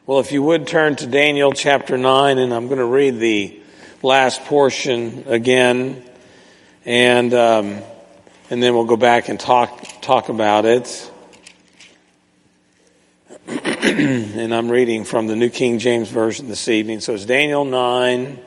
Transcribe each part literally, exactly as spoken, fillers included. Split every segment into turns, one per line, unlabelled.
Well, if you would turn to Daniel chapter nine, and I'm going to read the last portion again, and um, and then we'll go back and talk talk about it. And I'm reading from the New King James Version this evening. So it's Daniel nine,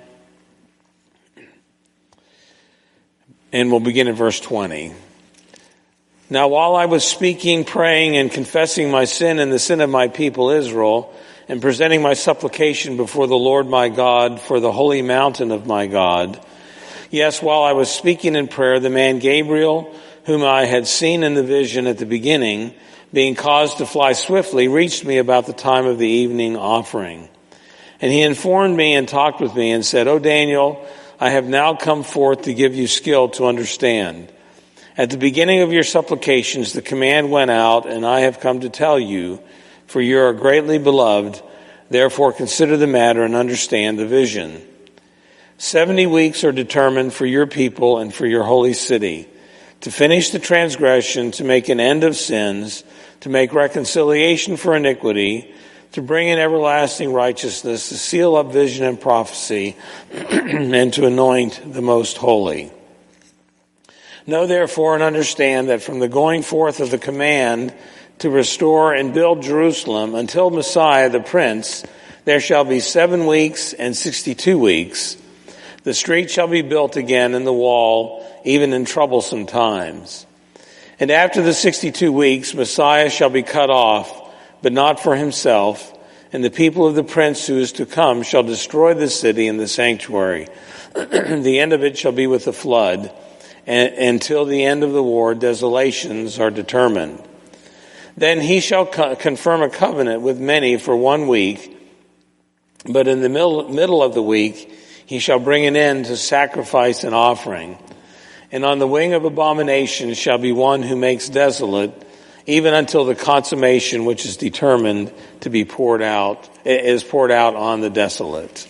and we'll begin at verse twenty. Now, while I was speaking, praying, and confessing my sin and the sin of my people Israel, and presenting my supplication before the Lord my God for the holy mountain of my God, yes, while I was speaking in prayer, the man Gabriel, whom I had seen in the vision at the beginning, being caused to fly swiftly, reached me about the time of the evening offering. And he informed me and talked with me and said, O Daniel, I have now come forth to give you skill to understand. At the beginning of your supplications, the command went out, and I have come to tell you, for you are greatly beloved. Therefore consider the matter and understand the vision. Seventy weeks are determined for your people and for your holy city, to finish the transgression, to make an end of sins, to make reconciliation for iniquity, to bring in everlasting righteousness, to seal up vision and prophecy, and to anoint the most holy. Know therefore and understand that from the going forth of the command to restore and build Jerusalem until Messiah the Prince, there shall be seven weeks and sixty-two weeks. The street shall be built again and the wall, even in troublesome times. And after the sixty-two weeks, Messiah shall be cut off, but not for himself. And the people of the Prince who is to come shall destroy the city and the sanctuary. The end of it shall be with the flood. And until the end of the war, desolations are determined. Then he shall co- confirm a covenant with many for one week, but in the middle, middle of the week he shall bring an end to sacrifice and offering. And on the wing of abomination shall be one who makes desolate, even until the consummation which is determined to be poured out, is poured out on the desolate.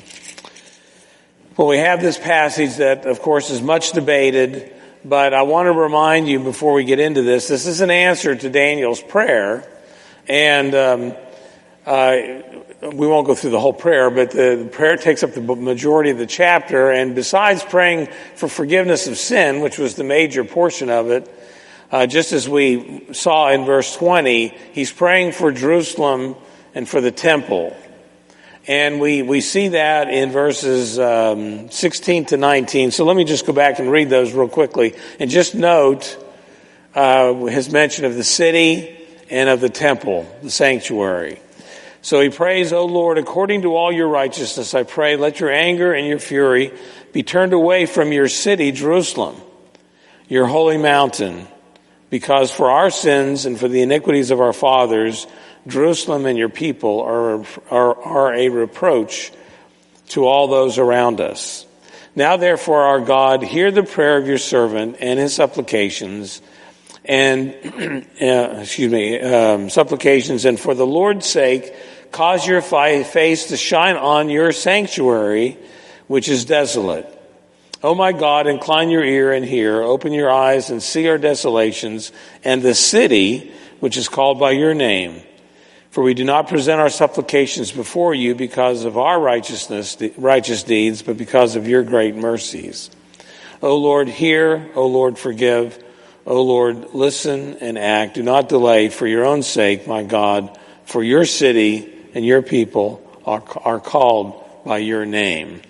Well, we have this passage that, of course, is much debated. But I want to remind you before we get into this, this is an answer to Daniel's prayer. And um, uh, we won't go through the whole prayer, but the, the prayer takes up the majority of the chapter. And besides praying for forgiveness of sin, which was the major portion of it, uh, just as we saw in verse twenty, he's praying for Jerusalem and for the temple. And we, we see that in verses um, sixteen to nineteen. So let me just go back and read those real quickly. And just note uh, his mention of the city and of the temple, the sanctuary. So he prays, O Lord, according to all your righteousness, I pray, let your anger and your fury be turned away from your city, Jerusalem, your holy mountain. Because for our sins and for the iniquities of our fathers, Jerusalem and your people are, are, are a reproach to all those around us. Now, therefore, our God, hear the prayer of your servant and his supplications, and uh, excuse me, um, supplications, and for the Lord's sake, cause your face to shine on your sanctuary, which is desolate. O my God, incline your ear and hear, open your eyes and see our desolations, and the city which is called by your name. For we do not present our supplications before you because of our righteousness, righteous deeds, but because of your great mercies. O Lord, hear. O Lord, forgive. O Lord, listen and act. Do not delay for your own sake, my God, for your city and your people are, are called by your name.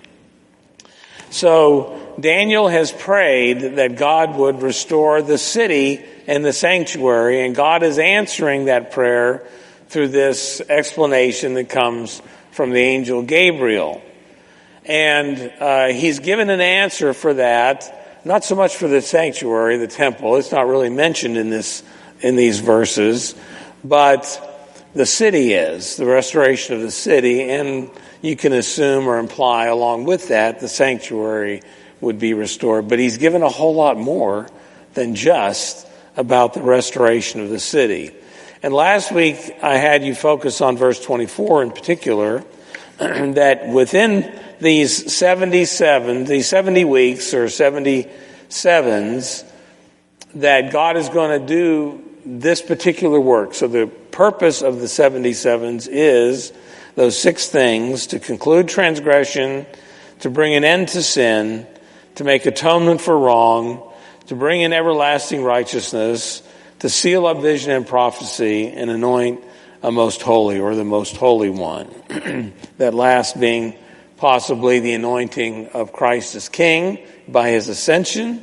So Daniel has prayed that God would restore the city and the sanctuary, and God is answering that prayer through this explanation that comes from the angel Gabriel. And uh, he's given an answer for that, not so much for the sanctuary, the temple. It's not really mentioned in this in these verses, but the city is, the restoration of the city, and you can assume or imply along with that the sanctuary would be restored. But he's given a whole lot more than just about the restoration of the city. And last week, I had you focus on verse twenty-four in particular, that within these seventy-seven, these seventy weeks or seventy-sevens, that God is going to do this particular work. So the purpose of the seventy-sevens is those six things: to conclude transgression, to bring an end to sin, to make atonement for wrong, to bring in everlasting righteousness, to seal up vision and prophecy, and anoint a most holy, or the most holy one. That last being possibly the anointing of Christ as king by his ascension.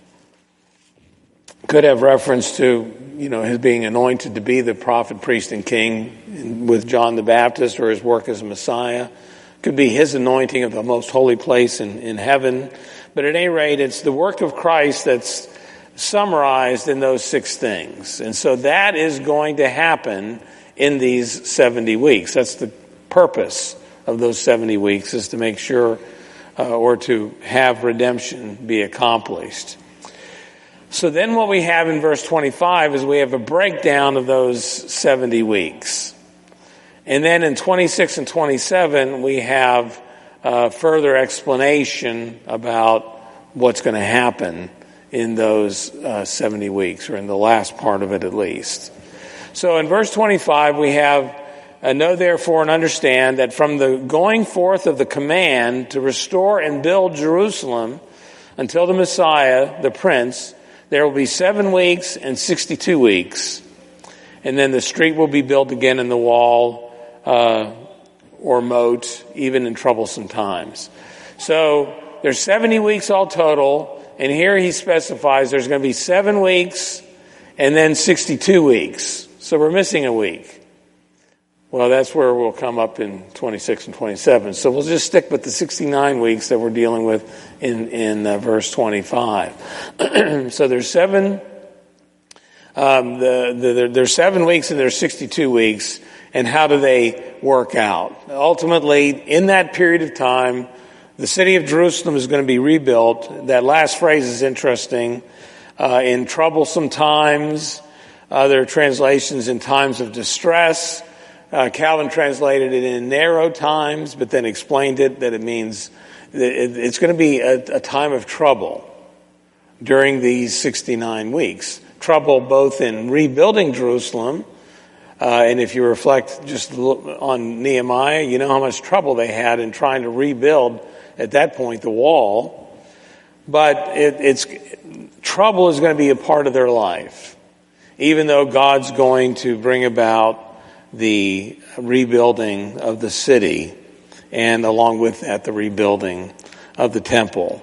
Could have reference to, you know, his being anointed to be the prophet, priest, and king with John the Baptist, or his work as Messiah. Could be his anointing of the most holy place in, in heaven. But at any rate, it's the work of Christ that's summarized in those six things. And so that is going to happen in these seventy weeks. That's the purpose of those seventy weeks, is to make sure uh, or to have redemption be accomplished. So then what we have in verse twenty-five is we have a breakdown of those seventy weeks. And then in twenty-six and twenty-seven, we have uh, further explanation about what's going to happen in those uh, seventy weeks, or in the last part of it at least. So in verse twenty-five, we have, uh, know therefore and understand that from the going forth of the command to restore and build Jerusalem until the Messiah, the Prince, there will be seven weeks and sixty-two weeks. And then the street will be built again in the wall uh, or moat, even in troublesome times. So there's seventy weeks all total. And here he specifies there's going to be seven weeks and then sixty-two weeks. So we're missing a week. Well, that's where we'll come up in twenty-six and twenty-seven. So we'll just stick with the sixty-nine weeks that we're dealing with in, in uh, verse twenty-five. So there's seven, um, the, the, there's seven weeks and there's sixty-two weeks. And how do they work out? Ultimately, in that period of time, the city of Jerusalem is going to be rebuilt. That last phrase is interesting. Uh, in troublesome times, other translations in times of distress. Uh, Calvin translated it in narrow times, but then explained it that it means that it, it's going to be a, a time of trouble during these sixty-nine weeks. Trouble both in rebuilding Jerusalem, uh, and if you reflect just on Nehemiah, you know how much trouble they had in trying to rebuild at that point the wall. But it, it's trouble is going to be a part of their life, even though God's going to bring about the rebuilding of the city, and along with that, the rebuilding of the temple.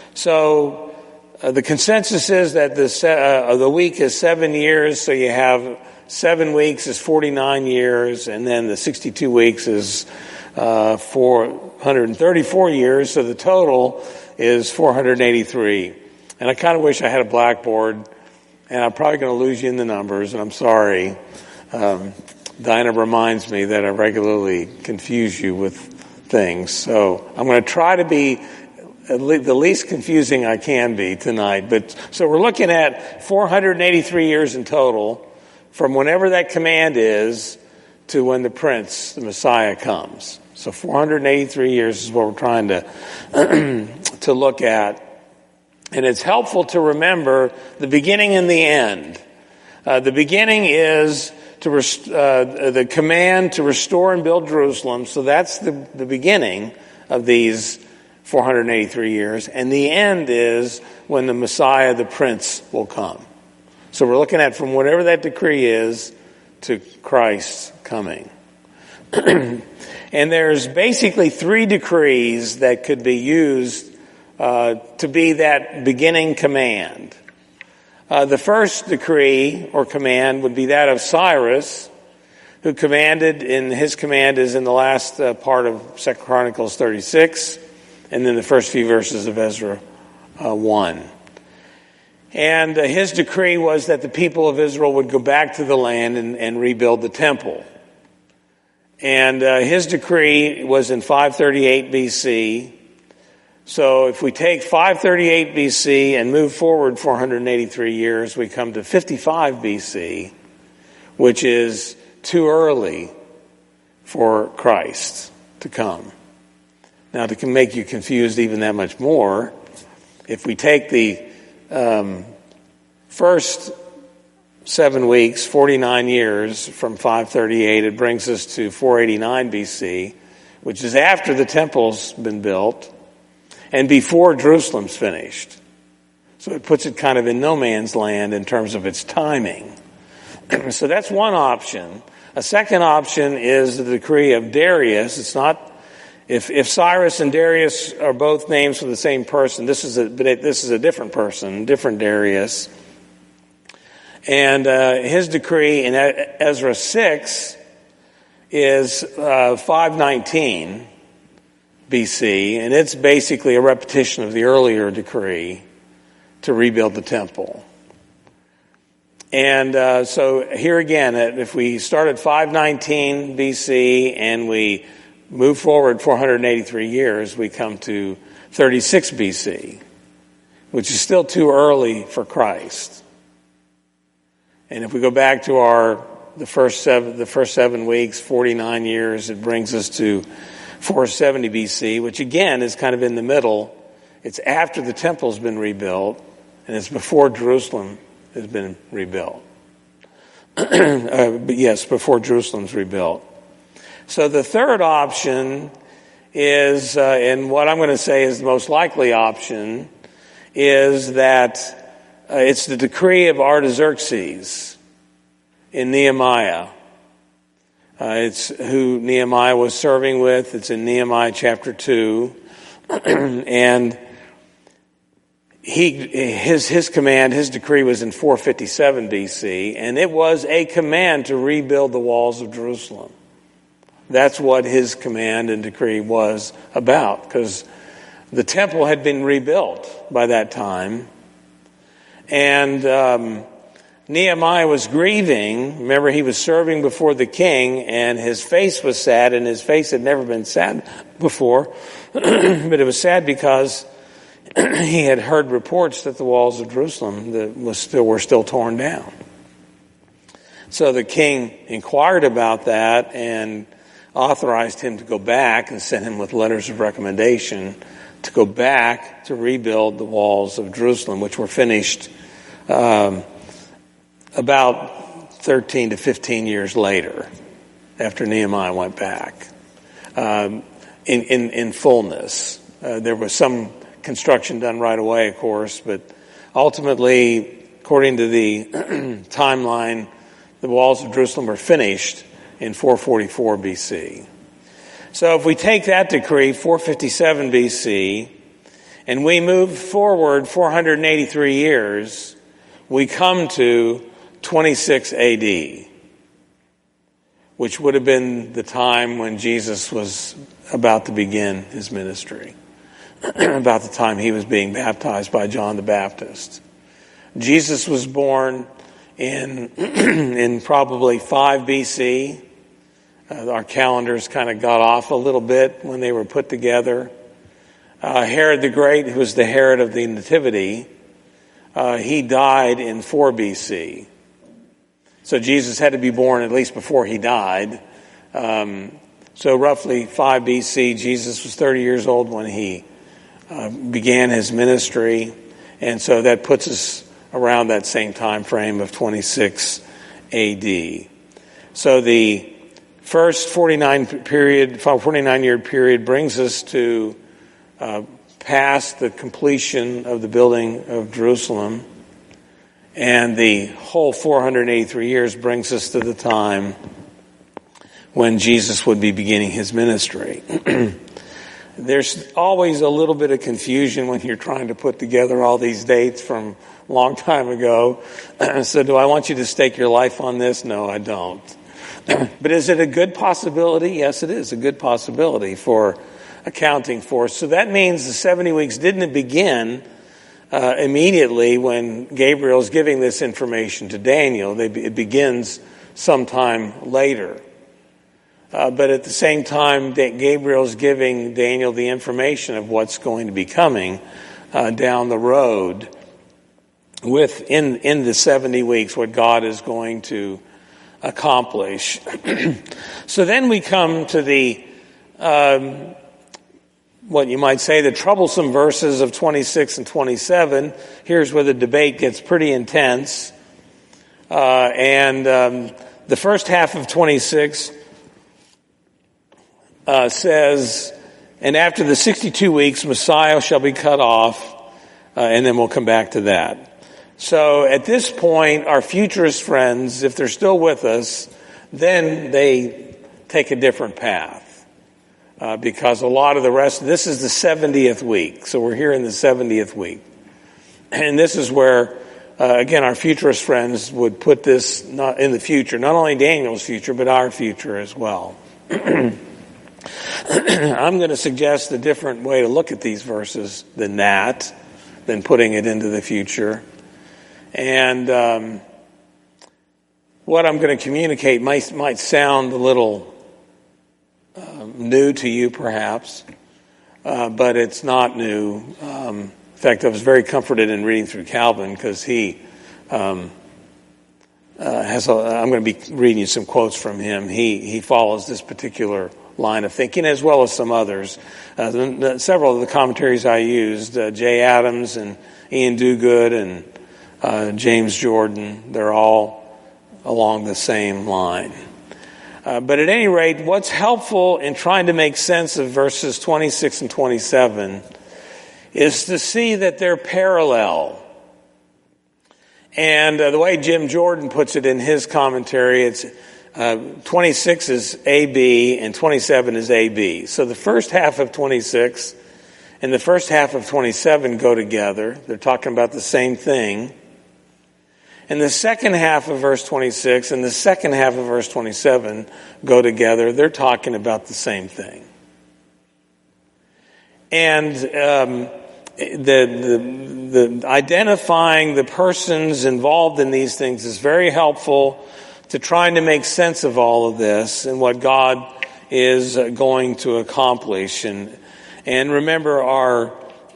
So uh, the consensus is that the uh, the week is seven years, so you have seven weeks is forty-nine years, and then the sixty-two weeks is uh, four hundred thirty-four years, so the total is four hundred eighty-three. And I kind of wish I had a blackboard, and I'm probably going to lose you in the numbers, and I'm sorry. Um, Dinah reminds me that I regularly confuse you with things. So I'm going to try to be the least confusing I can be tonight. But so we're looking at four hundred eighty-three years in total, from whenever that command is to when the Prince, the Messiah, comes. So four hundred eighty-three years is what we're trying to to look at. And it's helpful to remember the beginning and the end. Uh, the beginning is to rest, uh, the command to restore and build Jerusalem. So that's the, the beginning of these four hundred eighty-three years. And the end is when the Messiah, the Prince, will come. So we're looking at from whatever that decree is to Christ's coming. And there's basically three decrees that could be used uh, to be that beginning command. Uh, the first decree or command would be that of Cyrus, who commanded, and his command is in the last uh, part of Second Chronicles thirty-six, and then the first few verses of Ezra uh, one. And uh, his decree was that the people of Israel would go back to the land and, and rebuild the temple. And uh, his decree was in five thirty-eight B C. So if we take five thirty-eight B C and move forward four hundred eighty-three years, we come to fifty-five B C, which is too early for Christ to come. Now, to make you confused even that much more, if we take the um, first seven weeks, forty-nine years from five thirty-eight, it brings us to four eighty-nine B C, which is after the temple's been built and before Jerusalem's finished. So it puts it kind of in no man's land in terms of its timing. So that's one option. A second option is the decree of Darius. It's not, if, if Cyrus and Darius are both names for the same person, this is a, but it, this is a different person, different Darius. And uh, his decree in Ezra six is uh, five nineteen B C, and it's basically a repetition of the earlier decree to rebuild the temple. And uh, so here again, if we start at five nineteen B C and we move forward four hundred eighty-three years, we come to thirty-six B C, which is still too early for Christ. And if we go back to our the first seven the first seven weeks, forty-nine years, it brings us to four seventy B C, which again is kind of in the middle. It's after the temple's been rebuilt, and it's before Jerusalem has been rebuilt. uh, but yes, before Jerusalem's rebuilt. So the third option is, uh, and what I'm going to say is the most likely option, is that uh, it's the decree of Artaxerxes in Nehemiah. Uh, it's who Nehemiah was serving with. It's in Nehemiah chapter two. And he, his, his command, his decree was in four fifty-seven B C, and it was a command to rebuild the walls of Jerusalem. That's what his command and decree was about, because the temple had been rebuilt by that time. And um, Nehemiah was grieving. Remember, he was serving before the king, and his face was sad, and his face had never been sad before. But it was sad because he had heard reports that the walls of Jerusalem that was still were still torn down. So the king inquired about that and authorized him to go back and sent him with letters of recommendation to go back to rebuild the walls of Jerusalem, which were finished um, about thirteen to fifteen years later, after Nehemiah went back, um, in, in, in fullness. Uh, there was some construction done right away, of course, but ultimately, according to the timeline, the walls of Jerusalem were finished in four forty-four B C. So if we take that decree, four fifty-seven B C, and we move forward four hundred eighty-three years, we come to twenty-six A D, which would have been the time when Jesus was about to begin his ministry, about the time he was being baptized by John the Baptist. Jesus was born in in probably five B C. Uh, our calendars kind of got off a little bit when they were put together. Uh, Herod the Great, who was the Herod of the Nativity, uh, he died in four B C. So Jesus had to be born at least before he died. Um, so roughly five B C, Jesus was thirty years old when he uh, began his ministry. And so that puts us around that same time frame of twenty-six A D. So the first forty-nine period, forty-nine year period brings us to uh, past the completion of the building of Jerusalem, and the whole four hundred eighty-three years brings us to the time when Jesus would be beginning his ministry. There's always a little bit of confusion when you're trying to put together all these dates from a long time ago. So do I want you to stake your life on this? No, I don't. But is it a good possibility? Yes, it is a good possibility for accounting for. So that means the seventy weeks didn't begin uh, immediately when Gabriel's giving this information to Daniel. They, it begins sometime later. Uh, but at the same time that Gabriel's giving Daniel the information of what's going to be coming uh, down the road within in the seventy weeks, what God is going to accomplish. So then we come to the, um, what you might say, the troublesome verses of twenty-six and twenty-seven. Here's where the debate gets pretty intense. Uh, and um, the first half of twenty-six uh, says, and after the sixty-two weeks, Messiah shall be cut off, uh, and then we'll come back to that. So at this point, our futurist friends, if they're still with us, then they take a different path. Uh, because a lot of the rest, this is the seventieth week. So we're here in the seventieth week. And this is where, uh, again, our futurist friends would put this not in the future, not only Daniel's future, but our future as well. I'm going to suggest a different way to look at these verses than that, than putting it into the future. And um, what I'm going to communicate might, might sound a little uh, new to you, perhaps, uh, but it's not new. Um, in fact, I was very comforted in reading through Calvin because he um, uh, has. A, I'm going to be reading you some quotes from him. He he follows this particular line of thinking, as well as some others. Uh, the, the, several of the commentaries I used, uh, Jay Adams and Ian Duguid and uh, James Jordan, they're all along the same line. Uh, but at any rate, what's helpful in trying to make sense of verses twenty-six and twenty-seven is to see that they're parallel. And uh, the way Jim Jordan puts it in his commentary, it's Uh, twenty-six is A B and twenty-seven is A B. So the first half of twenty-six and the first half of twenty-seven go together. They're talking about the same thing. And the second half of verse twenty-six and the second half of verse twenty-seven go together. They're talking about the same thing. And um, the, the, the identifying the persons involved in these things is very helpful to trying to make sense of all of this and what God is going to accomplish. And and remember our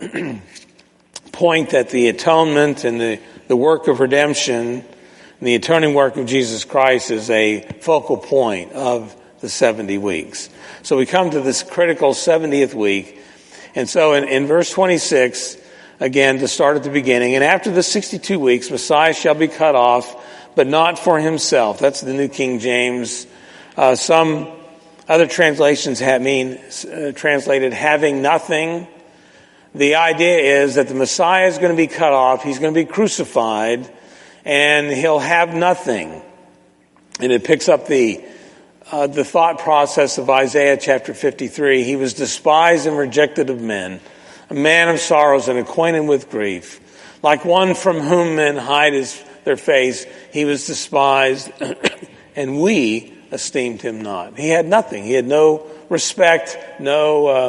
point that the atonement and the, the work of redemption and the atoning work of Jesus Christ is a focal point of the seventy weeks. So we come to this critical seventieth week. And so in, in verse twenty-six, again, to start at the beginning, and after the sixty-two weeks, Messiah shall be cut off, but not for himself. That's the New King James. Uh, some other translations have mean uh, translated having nothing. The idea is that the Messiah is going to be cut off. He's going to be crucified, and he'll have nothing. And it picks up the uh, the thought process of Isaiah chapter fifty-three. He was despised and rejected of men, a man of sorrows and acquainted with grief, like one from whom men hide his their face. He was despised, and we esteemed him not. He had nothing. He had no respect, no uh,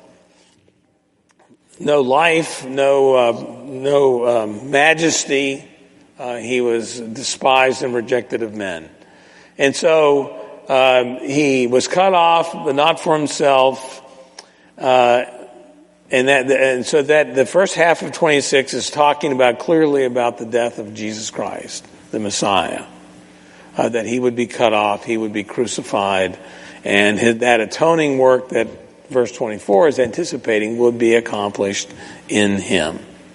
no life, no uh, no um, majesty. Uh, he was despised and rejected of men, and so um, he was cut off, but not for himself. Uh, And that, and so that the first half of twenty-six is talking about clearly about the death of Jesus Christ, the Messiah, uh, that he would be cut off, he would be crucified, and his, that atoning work that verse twenty-four is anticipating would be accomplished in him.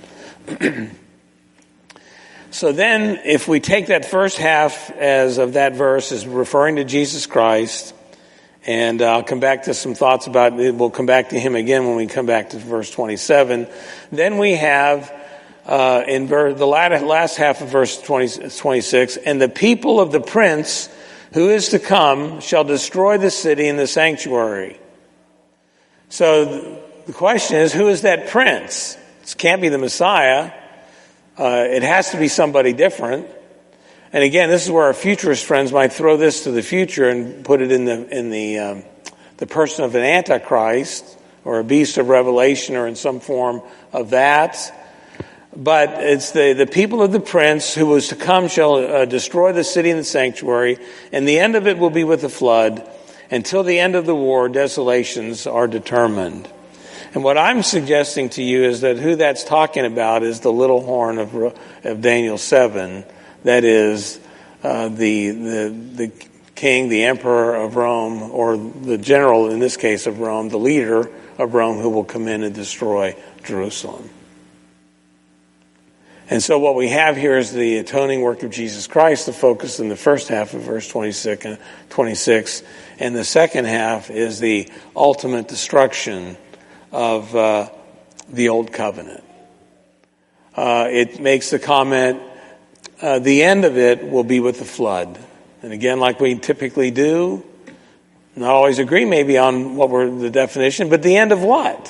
So then, if we take that first half as of that verse as referring to Jesus Christ, and I'll come back to some thoughts about it. We'll come back to him again when we come back to verse twenty-seven. Then we have uh, in ver- the last half of verse twenty, twenty-six, and the people of the prince who is to come shall destroy the city and the sanctuary. So the question is, who is that prince? It can't be the Messiah. Uh, it has to be somebody different. And again, this is where our futurist friends might throw this to the future and put it in the in the um, the person of an Antichrist or a beast of Revelation or in some form of that. But it's the, the people of the prince who was to come shall uh, destroy the city and the sanctuary, and the end of it will be with a flood. Until the end of the war, desolations are determined. And what I'm suggesting to you is that who that's talking about is the little horn of, of Daniel seven. That is uh, the, the the king, the emperor of Rome, or the general, in this case of Rome, the leader of Rome, who will come in and destroy Jerusalem. And so what we have here is the atoning work of Jesus Christ, the focus in the first half of verse twenty-six, and the second half is the ultimate destruction of uh, the old covenant. Uh, it makes the comment, uh, the end of it will be with the flood. And again, like we typically do, not always agree maybe on what were the definition, but the end of what?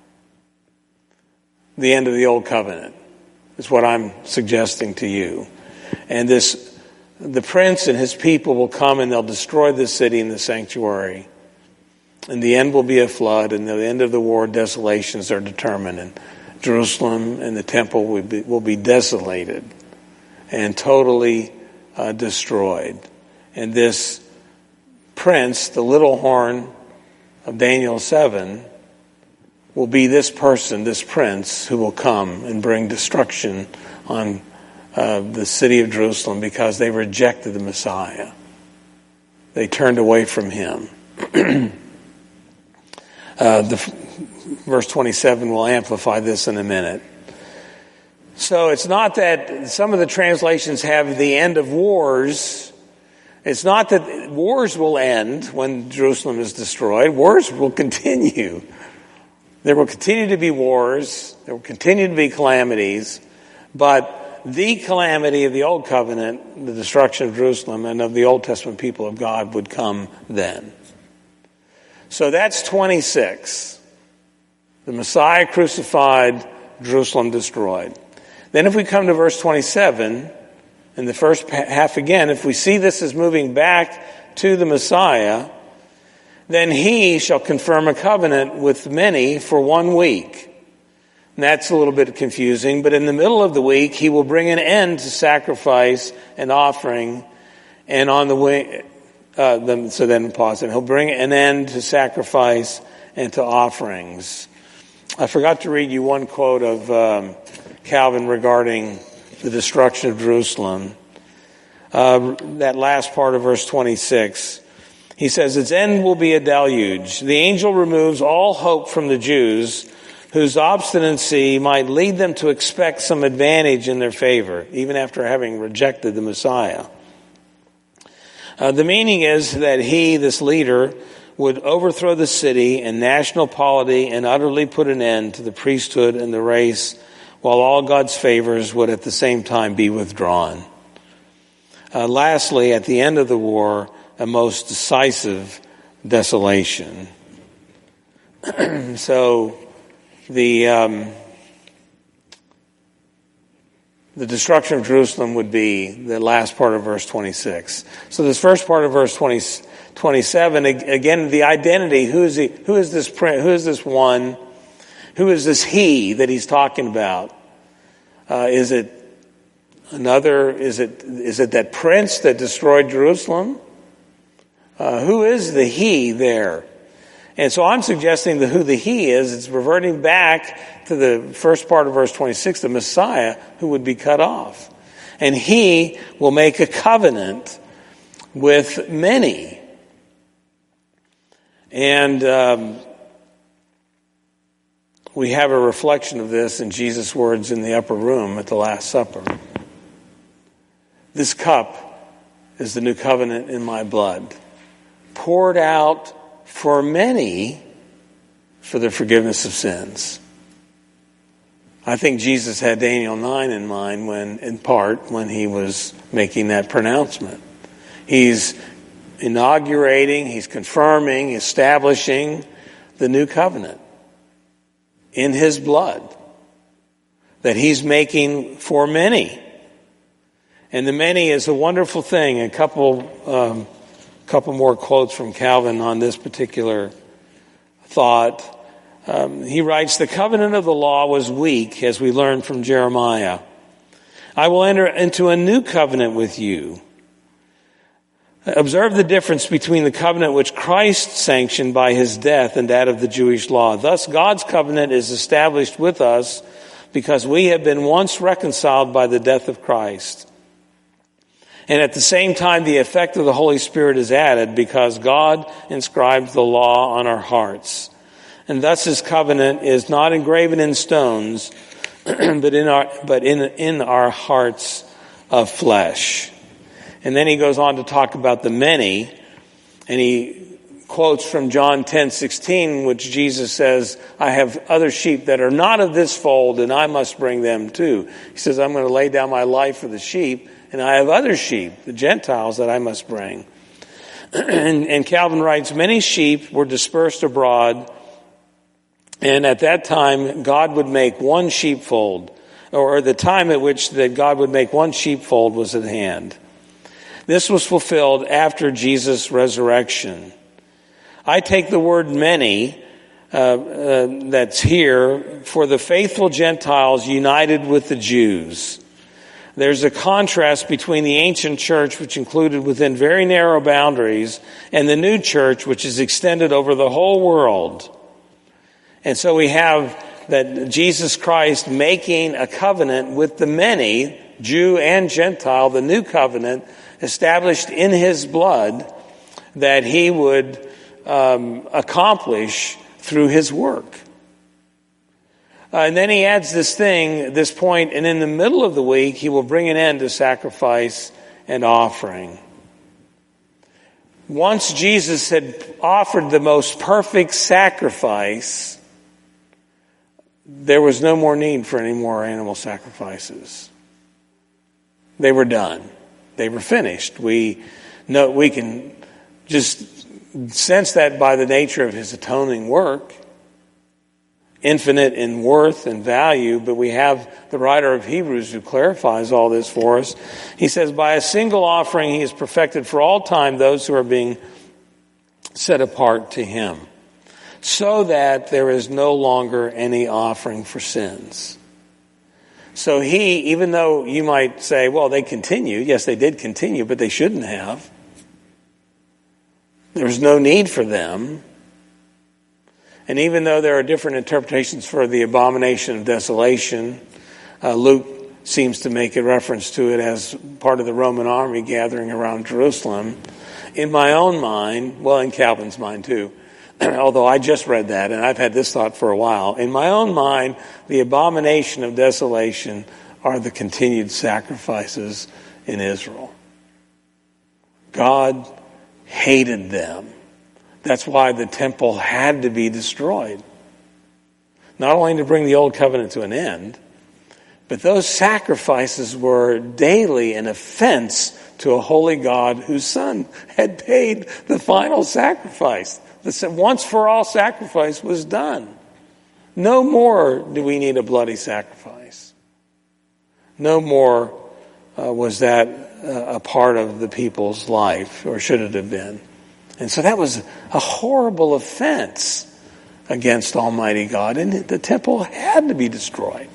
The end of the old covenant is what I'm suggesting to you. And this, the prince and his people will come and they'll destroy the city and the sanctuary. And the end will be a flood, and the end of the war, desolations are determined. And Jerusalem and the temple will be, will be desolated and totally uh, destroyed. And this prince, the little horn of Daniel seven, will be this person, this prince, who will come and bring destruction on uh, the city of Jerusalem because they rejected the Messiah. They turned away from him. uh, the, verse twenty-seven will amplify this in a minute. So it's not that some of the translations have the end of wars. It's not that wars will end when Jerusalem is destroyed. Wars will continue. There will continue to be wars. There will continue to be calamities. But the calamity of the Old Covenant, the destruction of Jerusalem and of the Old Testament people of God, would come then. So that's twenty-six. The Messiah crucified, Jerusalem destroyed. Then if we come to verse twenty-seven, in the first half again, if we see this as moving back to the Messiah, then he shall confirm a covenant with many for one week. And that's a little bit confusing, but in the middle of the week, he will bring an end to sacrifice and offering, and on the way, uh, the, so then pause it. He'll bring an end to sacrifice and to offerings. I forgot to read you one quote of um, Calvin regarding the destruction of Jerusalem. Uh, that last part of verse twenty-six. He says, its end will be a deluge. The angel removes all hope from the Jews, whose obstinacy might lead them to expect some advantage in their favor, even after having rejected the Messiah. Uh, the meaning is that he, this leader, would overthrow the city and national polity and utterly put an end to the priesthood and the race, while all God's favors would at the same time be withdrawn. Uh, lastly, at the end of the war, a most decisive desolation. So the um, the destruction of Jerusalem would be the last part of verse twenty-six. So this first part of verse twenty, twenty-seven, again, the identity. Who is he? Who is this prince? Who is this one? Who is this he that he's talking about? Uh, is it another? Is it is it that prince that destroyed Jerusalem? Uh, who is the he there? And so I'm suggesting that who the he is, it's reverting back to the first part of verse twenty-six, the Messiah who would be cut off. And he will make a covenant with many. And um, we have a reflection of this in Jesus' words in the upper room at the Last Supper. This cup is the new covenant in my blood, poured out for many for the forgiveness of sins. I think Jesus had Daniel nine in mind when, in part, when he was making that pronouncement. He's inaugurating, he's confirming, establishing the new covenant in his blood that he's making for many. And the many is a wonderful thing. A couple, um, couple more quotes from Calvin on this particular thought. Um, he writes, the covenant of the law was weak, as we learned from Jeremiah. I will enter into a new covenant with you. Observe the difference between the covenant which Christ sanctioned by his death and that of the Jewish law. Thus, God's covenant is established with us because we have been once reconciled by the death of Christ. And at the same time, the effect of the Holy Spirit is added because God inscribed the law on our hearts. And thus his covenant is not engraven in stones, but in our but in in our hearts of flesh. And then he goes on to talk about the many, and he quotes from John ten sixteen, which Jesus says, I have other sheep that are not of this fold, and I must bring them too. He says, I'm going to lay down my life for the sheep, and I have other sheep, the Gentiles, that I must bring. and, and Calvin writes, many sheep were dispersed abroad, and at that time God would make one sheepfold, or the time at which that God would make one sheepfold was at hand. This was fulfilled after Jesus' resurrection. I take the word many uh, uh, that's here for the faithful Gentiles united with the Jews. There's a contrast between the ancient church, which included within very narrow boundaries, and the new church, which is extended over the whole world. And so we have that Jesus Christ making a covenant with the many, Jew and Gentile, the new covenant established in his blood that he would Um, accomplish through his work. Uh, and then he adds this thing, this point, and in the middle of the week, he will bring an end to sacrifice and offering. Once Jesus had offered the most perfect sacrifice, there was no more need for any more animal sacrifices. They were done. They were finished. We know, we can just sense that by the nature of his atoning work, infinite in worth and value, but we have the writer of Hebrews who clarifies all this for us. He says, by a single offering he has perfected for all time those who are being set apart to him, so that there is no longer any offering for sins. So he, even though you might say, well, they continue, yes, they did continue, but they shouldn't have. There's no need for them. And even though there are different interpretations for the abomination of desolation, uh, Luke seems to make a reference to it as part of the Roman army gathering around Jerusalem. In my own mind, well, in Calvin's mind too, although I just read that and I've had this thought for a while, in my own mind, the abomination of desolation are the continued sacrifices in Israel. God hated them. That's why the temple had to be destroyed. Not only to bring the old covenant to an end, but those sacrifices were daily an offense to a holy God whose Son had paid the final sacrifice. The once for all sacrifice was done. No more do we need a bloody sacrifice. No more uh, was that a part of the people's life, or should it have been. And so that was a horrible offense against Almighty God, and the temple had to be destroyed.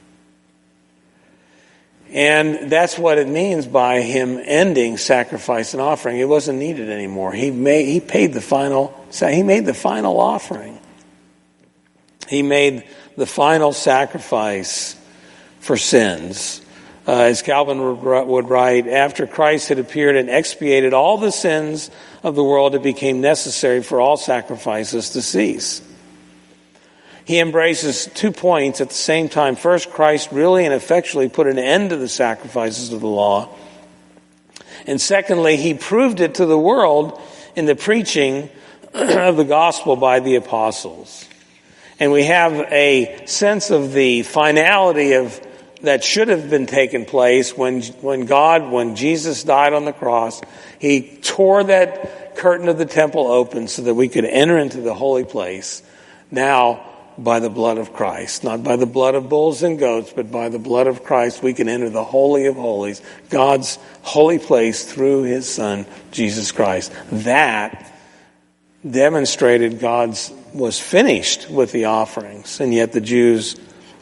And that's what it means by him ending sacrifice and offering. It wasn't needed anymore. He made, he paid the final, he made the final offering. He made the final sacrifice for sins. Uh, as Calvin would write, after Christ had appeared and expiated all the sins of the world, it became necessary for all sacrifices to cease. He embraces two points at the same time. First, Christ really and effectually put an end to the sacrifices of the law. And secondly, he proved it to the world in the preaching of the gospel by the apostles. And we have a sense of the finality of that should have been taken place when when God, when Jesus died on the cross. He tore that curtain of the temple open so that we could enter into the holy place. Now, by the blood of Christ, not by the blood of bulls and goats, but by the blood of Christ, we can enter the Holy of Holies, God's holy place through his Son, Jesus Christ. That demonstrated God's was finished with the offerings, and yet the Jews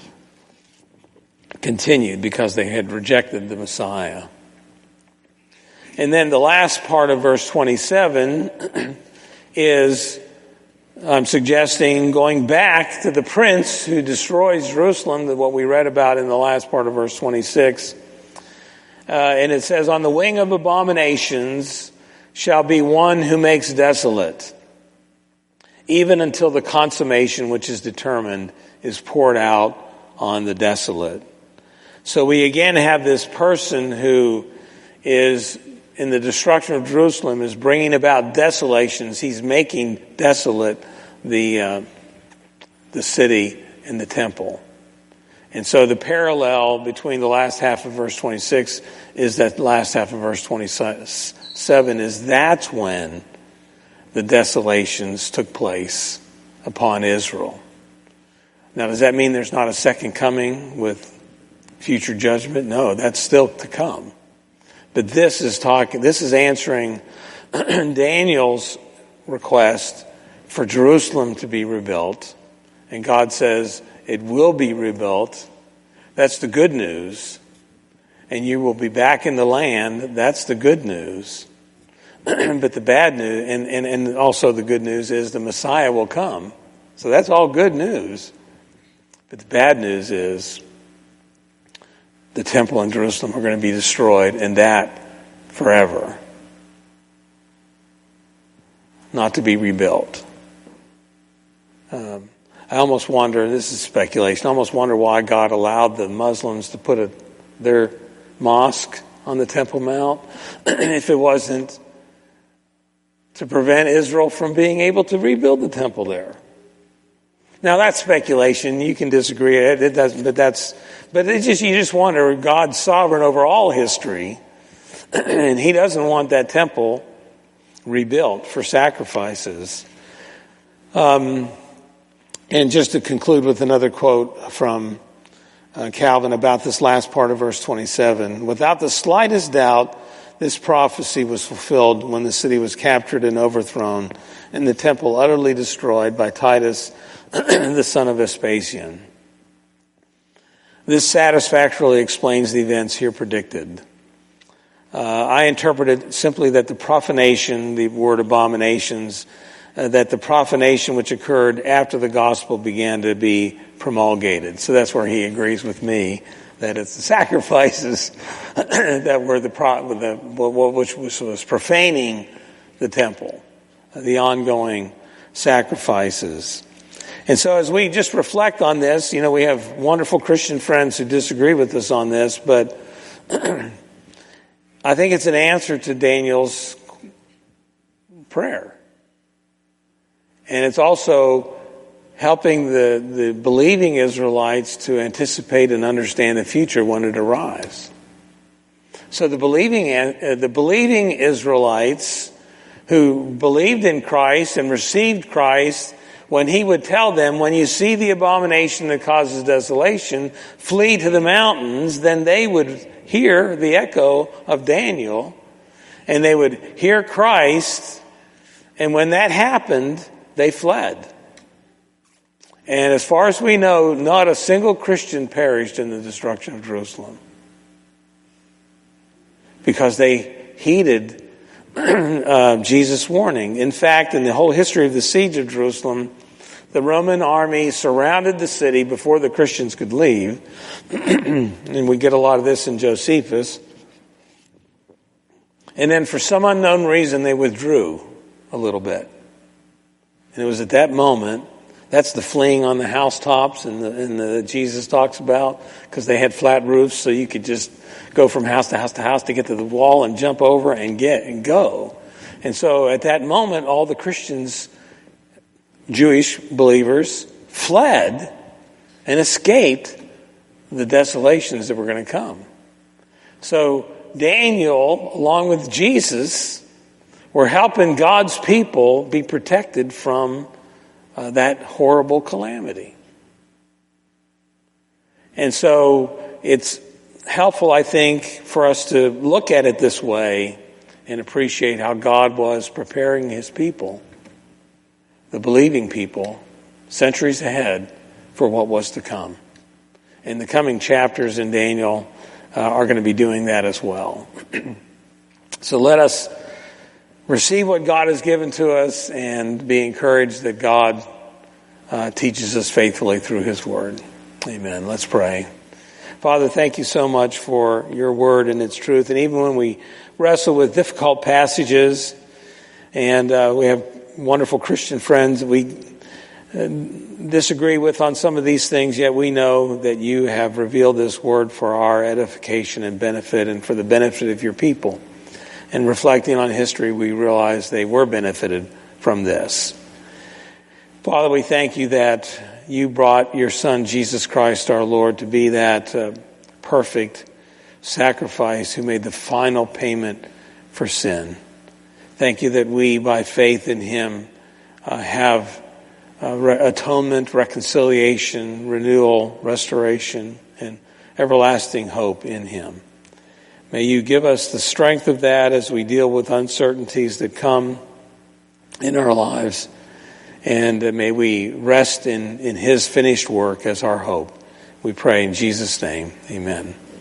continued because they had rejected the Messiah. And then the last part of verse twenty-seven is, I'm suggesting, going back to the prince who destroys Jerusalem, what we read about in the last part of verse twenty-six. Uh, and it says, on the wing of abominations shall be one who makes desolate, even until the consummation which is determined is poured out on the desolate. So we again have this person who is in the destruction of Jerusalem is bringing about desolations. He's making desolate the uh, the city and the temple. And so the parallel between the last half of verse twenty-six is that last half of verse twenty-seven is that's when the desolations took place upon Israel. Now, does that mean there's not a second coming with future judgment? No, that's still to come. But this is talking, this is answering Daniel's request for Jerusalem to be rebuilt. And God says it will be rebuilt. That's the good news. And you will be back in the land. That's the good news. But the bad news, and, and, and also the good news is the Messiah will come. So that's all good news. But the bad news is the temple in Jerusalem are going to be destroyed, and that forever. Not to be rebuilt. Um, I almost wonder, this is speculation, I almost wonder why God allowed the Muslims to put a, their mosque on the Temple Mount if it wasn't to prevent Israel from being able to rebuild the temple there. Now that's speculation. You can disagree. It, it doesn't, but that's, but it just, you just wonder, God's sovereign over all history, and He doesn't want that temple rebuilt for sacrifices. Um, and just to conclude with another quote from uh, Calvin about this last part of verse twenty-seven. Without the slightest doubt, this prophecy was fulfilled when the city was captured and overthrown and the temple utterly destroyed by Titus, the son of Vespasian. This satisfactorily explains the events here predicted. Uh, I interpret it simply that the profanation, the word abominations, uh, that the profanation which occurred after the gospel began to be promulgated. So that's where he agrees with me, that it's the sacrifices that were the, pro, the which was profaning the temple, the ongoing sacrifices. And so as we just reflect on this, you know, we have wonderful Christian friends who disagree with us on this, but I think it's an answer to Daniel's prayer. And it's also helping the, the believing Israelites to anticipate and understand the future when it arrives. So the believing, uh, the believing Israelites who believed in Christ and received Christ, when He would tell them, when you see the abomination that causes desolation, flee to the mountains, then they would hear the echo of Daniel, and they would hear Christ, and when that happened, they fled. And as far as we know, not a single Christian perished in the destruction of Jerusalem, because they heeded uh, Jesus' warning. In fact, in the whole history of the siege of Jerusalem, the Roman army surrounded the city before the Christians could leave. And we get a lot of this in Josephus. And then for some unknown reason, they withdrew a little bit. And it was at that moment, that's the fleeing on the housetops and the, and the Jesus talks about, because they had flat roofs, so you could just go from house to house to house to get to the wall and jump over and get and go. And so at that moment, all the Christians, Jewish believers, fled and escaped the desolations that were going to come. So Daniel, along with Jesus, were helping God's people be protected from uh, that horrible calamity. And so it's helpful, I think, for us to look at it this way and appreciate how God was preparing His people, the believing people, centuries ahead for what was to come. And the coming chapters in Daniel uh, are going to be doing that as well. So let us receive what God has given to us and be encouraged that God uh, teaches us faithfully through His Word. Amen. Let's pray. Father, thank you so much for your Word and its truth. And even when we wrestle with difficult passages, and uh, we have wonderful Christian friends, we disagree with on some of these things, yet we know that you have revealed this word for our edification and benefit and for the benefit of your people. And reflecting on history, we realize they were benefited from this. Father, we thank you that you brought your Son, Jesus Christ, our Lord, to be that uh, perfect sacrifice who made the final payment for sin. Thank you that we, by faith in him, uh, have uh, re- atonement, reconciliation, renewal, restoration, and everlasting hope in him. May you give us the strength of that as we deal with uncertainties that come in our lives. And may we rest in, in his finished work as our hope. We pray in Jesus' name. Amen.